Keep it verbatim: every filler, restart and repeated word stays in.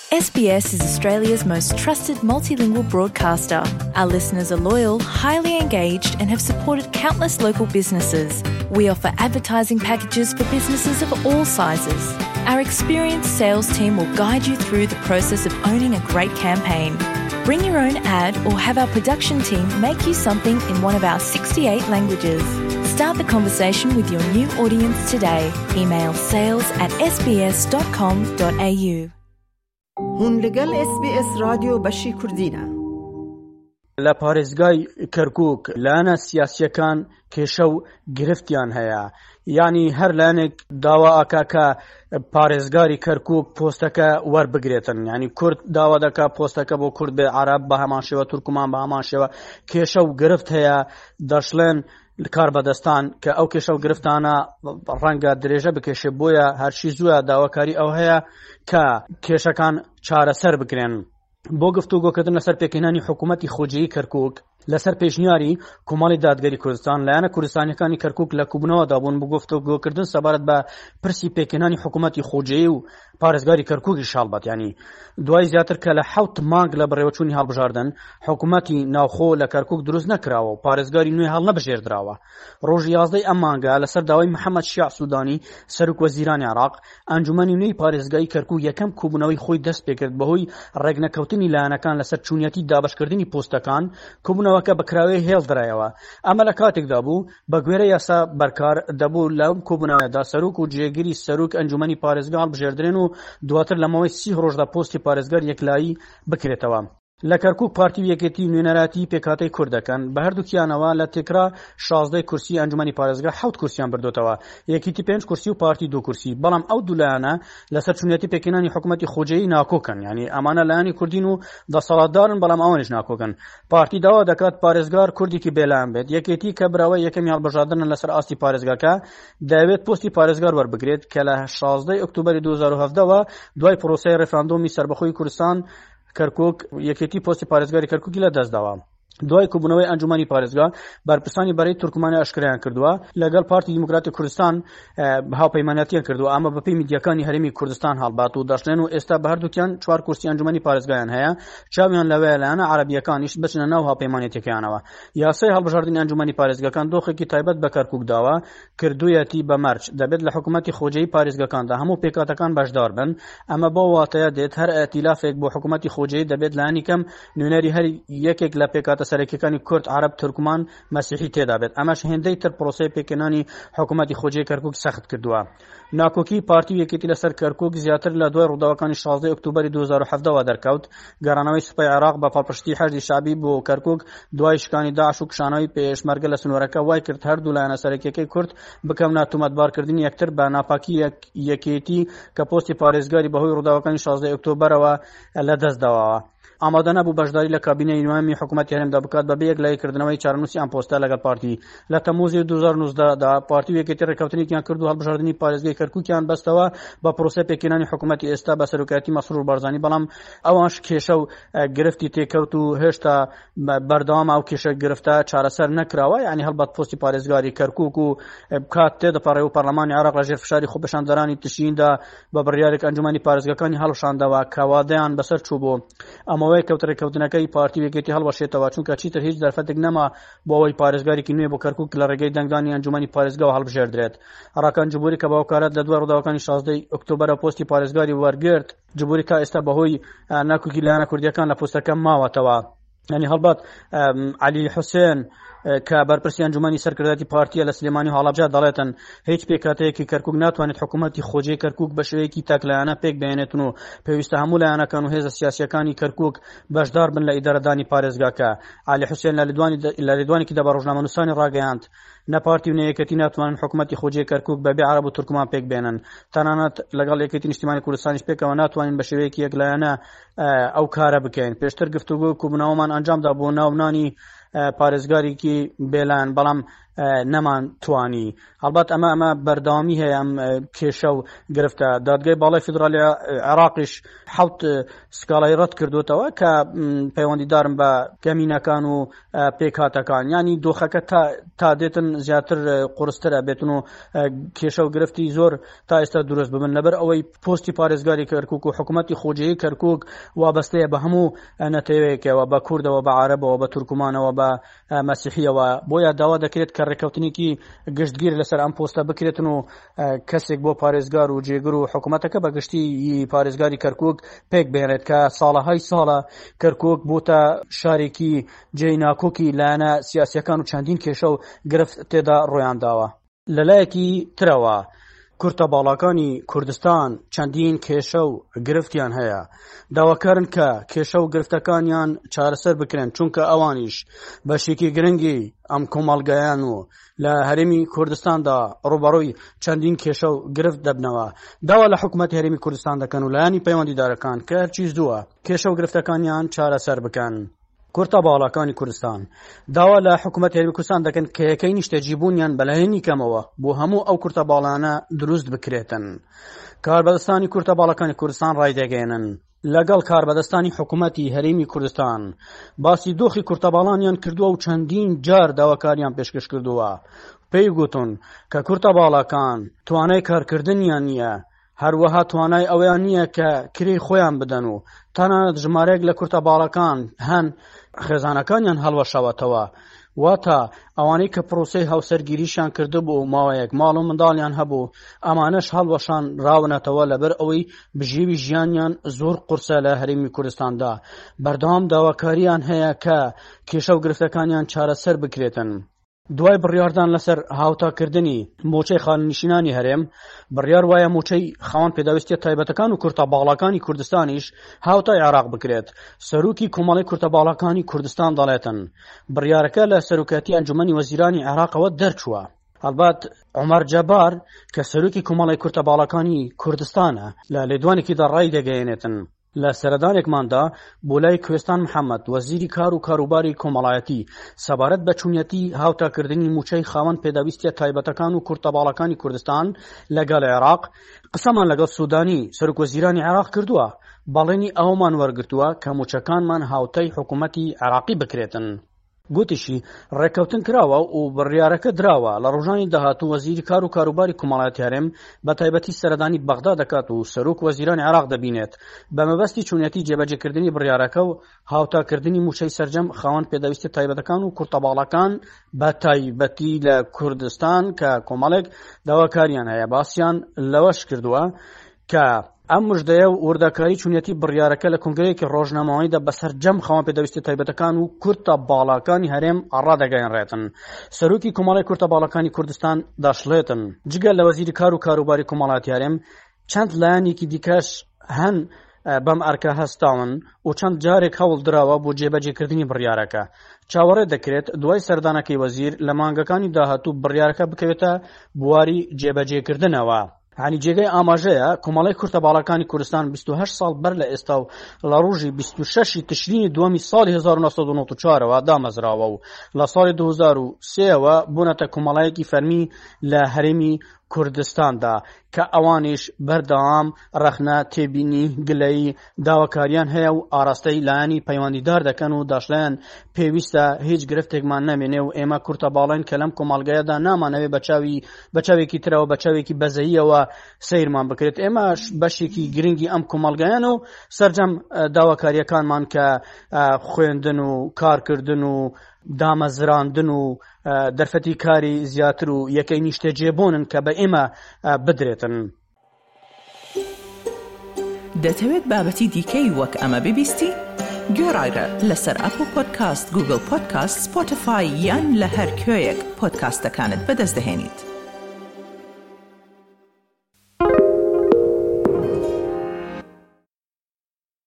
S B S is Australia's most trusted multilingual broadcaster. Our listeners are loyal, highly engaged, and have supported countless local businesses. We offer advertising packages for businesses of all sizes. Our experienced sales team will guide you through the process of owning a great campaign. Bring your own ad or have our production team make you something in one of our sixty-eight languages. Start the conversation with your new audience today. Email sales at s b s dot com dot a u. هون لگل اس بی اس رادیو بشی کردینه. لپارێزگای کەرکووک لایەنە سیاسیەکان کێشە و گرفتیان هەیە. یعنی هەر لایەنێک داوا ئەکا کە پارێزگاری کەرکووک پۆستەکە وەربگرێتن. یعنی کورد داوا دەکا پۆستەکە بۆ کورد بێ، عەرەب بە هەمان شێوە، تورکمان بە هەمان شێوە. کێشە و گرفت هەیە. دەشڵێن کار بەدەستان کە ئەو کێشە و گرفتانە ڕەنگە درێژە بکێشێ، بۆیە هەرچی زووە داواکاری ئەو هەیە کە کێشەکان چارەسەر بکرێن. بۆ گفتوگۆکردن لەسەر پێکهێنانی حکوومەتی خۆجێیی کەرکووک لەسەر پێشنیاری کۆمەڵی دادگەری کوردستان، لایەنە کوردستانیەکانی کەرکووک لە کوبنەوەدا بوون بۆ گفتوگۆکردن سەبارەت بە پرسی پێکهێنانی حکوومەتی خۆجێیی و پارێزگاری کەرکووکی شالبەت. یعنی دوای زیاتر کە لە حەوت مانگ لە بەڕێوەچوونی هەڵبژاردن حکوومەتی ناوخۆ لە کەرکووک دروست نەکراوە و پارێزگاری نوێ هەڵ نەبژێردراوە. ڕۆژی یازدەی ئەم مانگە لەسەر داوای محەممەد شیع سوودانی سەرۆک وەزیرانی عێراق، ئەنجومەنی نوێی پارێزگای کەرکووک یەکەم کوبنەوەی خۆی دەست پێکرد بەهۆی ڕێگنەکەوتنی لایەنەکان لەسەر چوونەتی دابەشکردنی پۆستەکان. کوبنەوەکە بەکراوەی هێڵدرایەوە. ئەمە لە کاتێکدا بوو بە گوێرە یاسا بەرکار دەبوو لەم کوبنەوەدا سەرۆک و جێگیری سەرۆک ئەنجومەنی پارێزگا هەڵبژێردرێن و دواتر لەمەوەی سی ڕۆژدا پۆستی پارێزگار یەکلایی بکرێتەوە. لە کەرکووک پارتی و یەکێتی نوێنەراتی پێکهاتەی کوردەکان بە هەردووکیانەوە لە تێکرا شازدەی کورسی ئەنجومەنی پارێزگا حەوت کورسیان بردوتەوە، یەکێتی پێنج کورسی و پارتی دو کورسی. بەڵام ئەو دوو لایەنە لەسەر چوونەتی پێکهێنانی حکوومەتی خۆجێیی ناکۆکن. یعنی ئەمانە لایەنی کوردین و دەسەڵاتدارن، بەڵام ئەوانیش ناکۆکن. پارتی داوا دەکات پارێزگار کوردێکی بێلایەن بێت. یەکێتی کە براوەی یەکەمی هەڵبژاردنن لەسەر ئاستی پارێزگاکە دەوێت پۆستی پارێزگار وەربگرێت کە لە شازدەی ئۆکتۆبەری دوو هەزار و هەڤدەوە دوای پرۆسەی ڕێفراندۆمی سەربەخۆی کوردستان کەرکووک یەکێتی پۆستی پارێزگاری کەرکووکی لە دەستداوە. دوای کوبنەوەی ئەنجومەنی پارێزگا بەرپرسانی بەرەی تورکمانی ئاشکرایان کردووە، لەگەڵ پارتی دیموکراتی کوردستان هاوپەیمانەتیان کردووە. ئەمە بەپێی میدیاکانی هەرێمی کوردستان هەڵبات و دەشڵێن و ئێستا بە هەردووکیان چوار کورسی ئەنجومەنی پارێزگایان هەیە. چاویان لەوەیە لایەنە عەرەبیەکانیش بچنە ناو هاوپەیمانەتیەکانەوە. یاسای هەڵبژاردننی ئەنجومەنی پارێزگاکان دۆخێکی تایبەت بە کەرکووک داوە کردوویەتی بە مەرج دەبێت لە حکوومەتی خۆجێیی پارێزگاکاندا هەموو پێکاتەکان بەشدار بن. ئەمە بۆ واتەیە دێت هەر ئەتیلافێک بۆ حکوومەتی خۆجێیی دەبێت لایەنی کەم نوێنەری هەر یەکێک لە پێکاتە سەرەکیەکانی کورد، عرب، ترکمان، مەسیحی تێدا بێت. ئەمەش هێندەی تر پرۆسەی پێکهێنانی حکوومەتی خۆجێیی کەرکووک سەخت کردووە. ناکۆکی پارتی و یەکێتی لەسەر کەرکووک زیاتر لە دوای ڕووداوەکانی شازدەی ئۆکتۆبەری دوو هەزار و هەڤدەوە دەرکەوت. گەڕانەوەی سوپای عێراق بە پاڵپشتی حەشدی شعبی بۆ کەرکووک دوای شکانی داعش و کشانەوەی پێشمەرگە لە سنوورەکە وای کرد هەردوو لایەنە سەرەکیەکەی کورد بکەونە تۆمەتبارکردنی یەکتر بە ناپاکی یەکێتی کە پۆستی پارێزگاری بەهۆی ڕووداوەکانی شازدەی ئۆکتۆبەرەوە لە دەستداوەوە. ئامادە نەبوو بەشداری لە کابینەی نوێمی حکوومەتی هەرێمدا بکات بەبێ یەکلایکردنەوەی چارەنووسی ئەم پۆستە لەگەڵ پارتی. لە تەمووزی دوو هەزار و نۆزدە دا پارتی و یەکێتی ڕێکەوتنێکیان کرد و هەڵبژاردننی پارێزگای کەرکووکیان بەستەوە بە پرۆسەی پێکهێنانی حکوومەتی ئێستا بە سەرۆکایەتی مەسرور بارزانی. بەڵام ئەوانش کێشە و گرفتی تێکەوت و هێشتا بەردەوام ئەو کێشە گرفتە چارەسەر نەکراوە. یعنی هەڵبەت پۆستی پارێزگاری کەرکووک و کات تێدەپەڕێ و پەرلەمانی عێراق لەژێر فشاری خۆپەشاندەرانی تشیندا بە بڕیارێک ئەنجومەنی پارێزگاکانی هەڵشاندەوە کە وادەیان بەسەر چوو بوو. ئەمەوەی کەوتڕێکەوتنەکەی پارتی و یەکێتی هەڵبەشێتەوە، چونکە چیتر هیچ دەرفەتێک نەما بۆ ئەوەی پارێزگارێکی نوێ بۆ کەرکووک لە ڕێگەی دەنگدانی ئەنجومەنی پارێزگاوە هەڵبژێردرێت. عێراقان جبوری کە باوکارەت لە دوای ڕووداوەکانی شازدەی ئۆکتۆبەرە پۆستی پارێزگاری وەرگرت، جبوری کە ئێستا بەهۆی ناکۆکی لایەنە کوردیەکان لە پۆستەکە ماوەتەوە. یعنی هەڵبەت عەلی حوسێن کە بەرپرسی ئەنجومەنی سەرکردایەتی پارتیە لە سلێمانی و هەڵەبجە دەڵێتن هیچ پێکاتەیەکی کەرکووک ناتوانێت حکوومەتی خۆجێی کەرکووک بە شێوەیەکی تاکلایەنە پێک بێنێتن و پێویستە هەموو لایەنەکان و هێزە سیاسیەکانی کەرکووک بەشدار بن لە ئیدارەدانی پارێزگاکە. عەلی حوسێن لە لێدوانێکیدا بە ڕۆژنامەنووسانی ڕاگەیاند نەپارتی و نەیەکەتی ناتوانن حکوومەتی خۆجێی کەرکووک بەبێ عەرەب و تورکمان پێک بێنن. تەنانەت لەگەڵ یەکێتی نیشتیمانی کوردستانیش پێکەوە ناتوانین بە شێوەیەکی یەکلایەنە ئەو کارە بکەین. پێشتر گفتوگۆ کوبنەوەمان ئەنجامدا بۆ ناونانی پارێزگارێکی بێلایەن، بەڵام نەمان توانی. هەڵبەت ئەمە ئەمە بەردەوامی هەیە ئەم کێشە و گرفتە. دادگای باڵای فیدرالی عێراقیش حەوت سکاڵای ڕەت کردوتەوە کە پەیوەندیدارن بە کەمینەکان و پێکهاتەکان، ینی دۆخەکە تا دێتن زیاتر قورسترە بێتن و کێشە و گرفتی زۆر تا ئێستا دروست ببن، لەبەر ئەوەی پۆستی پارێزگاری کەرکووک و حکوومەتی خۆجێیی کەرکووک وابەستەیە بە هەموو نەتەوەیەکەوە، بە کوردەوە، بە عەرەبەوە، بە تورکمانەوە، بە مەسیحیەوە. بۆیە داوا دەکرێت کە ڕێکەوتنێکی گشتگیر لەسەر ئەم پۆستە بکرێتن و کەسێک بۆ پارێزگار و جێگر و حکوومەتەکە بە گشتی پارێزگاری کەرکووک پێک بێنێت کە ساڵەهای ساڵە کەرکووک بۆتە شارێکی جێی ناکۆکی لایەنە سیاسیەکان و چەندین کێشە و گرفت تێدا ڕۆیان داوە. لەلایەکی ترەوە کورتە باڵاکانی کوردستان چەندین کێشە و گرفتیان هەیە. داواکارن کە کێشە و گرفتەکانیان چارەسەر بکرێن، چونکە ئەوانیش بەشێکی گرنگی ئەم کۆمەڵگەیان و لە هەرێمی کوردستاندا ڕوبەڕووی چەندین کێشە و گرفت دەبنەوە. داوا لە حکوومەتی هەرێمی کوردستان دەکەن و لایەنی پەیوەندیدارەکان کە هەرچیز دووە کێشە و گرفتەکانیان چارەسەر بکەن. کورتە باڵاکانی کوردستان داوا لە حکوومەتی هەرێمی کوردستان دەکەن کە یەکەی نیشتەجیبوونیان بەلایەنی کەمەوە بۆ هەموو ئەو کورتە باڵانە دروست بکرێتن. کاربەدەستانی کورتە باڵاکانی کوردستان ڕایدەگەێنن لەگەڵ کاربەدەستانی حکوومەتی هەرێمی کوردستان باسی دۆخی کورتە باڵانیان کردووە و چەندین جار داواکاریان پێشکەش کردووە. پێی گوتون کە کورتە باڵاکان توانای کارکردنیان نییە، هەروەها توانای ئەویان نییە کە کرێی خۆیان بدەن و تەنانەت ژمارەیەک لە کورتە باڵەکان هەن خێزانەکانیان هەڵوەشەوەتەوە. واتە ئەوانەی کە پرۆسەی هاوسەرگیریشان کردبوو ماوەیەک ماڵ و منداڵیان هەبوو ئەمانەش هەڵوەشان ڕاونەتەوە لەبەر ئەوەی بژێوی ژیانیان زۆر قورسە لە هەرێمی کوردستاندا. بەردەوام داواکاریان هەیە کە کێشە و گرفتەکانیان چارەسەر بکرێتن. دوای بڕیاردان لەسەر هاوتاکردنی موچەی خاننشینانی هەرێم، بڕیار وایە موچەی خاوەن پێداویستیە تایبەتەکان و کورتە باڵاکانی کوردستانیش هاوتای عێراق بکرێت. سەرۆکی کۆمەڵی کورتە باڵاکانی کوردستان دەڵێتن بڕیارەکە لە سەرۆکاتی ئەنجومەنی وەزیرانی عێراقەوە دەرچووە. هەڵبەت عومەر جەبار کە سەرۆکی کۆمەڵی کورتە باڵاکانی کوردستانە لە لێدوانێکیدا ڕای دەگەیەنێتن. لە سەردانێکماندا بۆ لای کوێستان محەممەد وەزیری کار و کاروباری کۆمەڵایەتی سەبارەت بە چوونەتی هاوتاکردنی موچەی خاوەن پێداویستیە تایبەتەکان و کورتە باڵاکانی کوردستان لەگەڵ عێراق قسەمان لەگەڵ سوودانی سەرۆکوەزیرانی عێراق کردووە. بەڵێنی ئەومان وەرگرتووە کە موچەکانمان هاوتای حکوومەتی عێراقی بکرێتن. گوتیشی ڕێکەوتن کراوە و بڕیارەکە دراوە لە ڕۆژانی داهاتوو وەزیری کار و کاروباری کۆمەڵایەتی هەرێم بە تایبەتی سەردانی بەغدا دەکات و سەرۆک وەزیرانی عێراق دەبینێت بە مەبەستی چوونەتی جێبەجێکردنی بڕیارەکە و هاوتاکردنی موچەی سەرجەم خاوەن پێداویستی تایبەتەکان و کورتە باڵەکان بە تایبەتی لە کوردستان کە کۆمەڵێک داواکاریان هەیە. باسییان لەوەش کردووە کە ئەم مژدەیە و وردەکاری چوونەتی بڕیارەکە لە کۆنگرەیەکی ڕۆژنامەوەیدا بەسەر جەم خاوەن پێداویستی تایبەتەکان و کورتە باڵاکانی هەرێم ڕادەگەیەنرێتن. سەرۆکی کۆمەڵی کورتە باڵەکانی کوردستان دەشڵێتن جگە لە وەزیری کار و کاروباری کۆمەڵایەتی هەرێم چەند لایەنێکی دیکەش هەن بەم ئەرکە هەستاون و چەند جارێک هەوڵ دراوە بۆ جێبەجێکردنی بڕیارەکە. چاوەڕێ دەکرێت دوای سەردانەکەی وەزیر لە مانگەکانی داهاتوو بڕیارەکە بکەوێتە بواری جێبەجێکردنەوە. هەنی جێگەی ئاماژەیە کۆمەڵی کورتە باڵەکانی کوردستان بیست و هەشت ساڵ بەر لە ئێستا و لە ڕۆژی بیست و شەشی تشرینی دووەمی ساڵی هەزار و نۆ سەد و نۆ و چوارەوە دامەزراوە و لە ساڵی دوو هەزار و سێەوە بوونەتە کۆمەڵایەکی فەرمی لە هەرێمی کوردستاندا کە ئەوانیش بەردەوام ڕەخنە تێبینی گلەیی داواکاریان هەیە و ئاراستەی لایەنی پەیوەندیدار دەکەن و دەشڵێن پێویستە هیچ گرفتێکمان نەمێنێ و ئێمە کورتە باڵین کە لەم کۆمەڵگەیەدا نامانەوێت بەچاوی بەچاوێکی ترەوە بەچاوێکی بەزەییەوە سەیرمان بکرێت. ئێمەش بەشێکی گرنگی ئەم کۆمەڵگەیان و سەرجەم داواکاریەکانمان کە خوێندن و کارکردن و دامەزراندن و دەرفەتی کاری زیاتر و یەکەی نیشتەجێبوونن کە بە ئێمە بدرێتن. دەتەوێت بابەتی دیکەی وەک ئەمە ببیستی؟ گۆڕایرە لەسەر ئەپڵ پۆدکاست، گوگڵ پۆدکاست، سپۆتیفای یان لە هەر کوێیەک پۆدکاستەکانت بەدەست دەهێنیت.